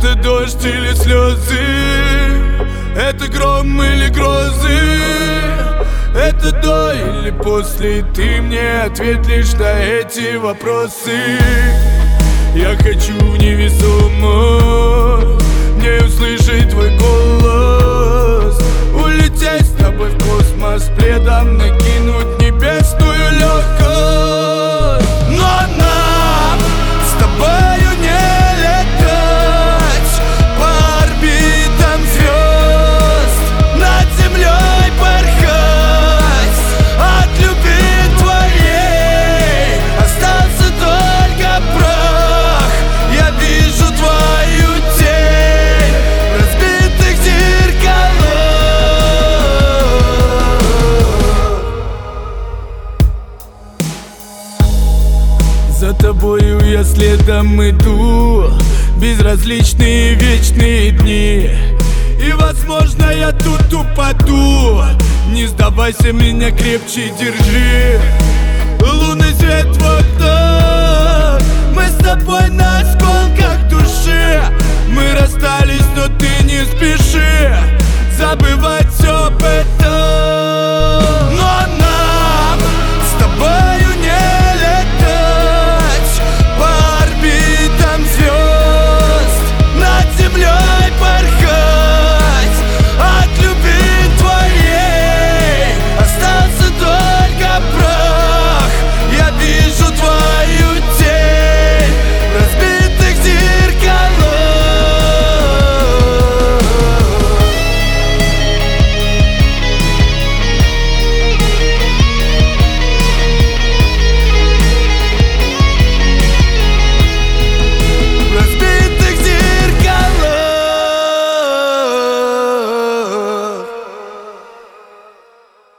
Это дождь или слезы, это гром или грозы, это до или после. Ты мне ответь лишь на эти вопросы. Я хочу в невесомость, мне услышать твой голос, улететь с тобой в космос, пледом накинуть небесную легкость. Но нам с тобою не летать по орбитам звезд, над землей порхать. От любви твоей остался только прах. Я вижу твою тень в разбитых зеркалах. За тобою я следом иду, безразличные вечные дни. И возможно я тут упаду, не сдавайся, меня крепче держи. Лунный свет в окнах, мы с тобой на осколках души. Мы расстались, но ты не спеши забывать все об этом.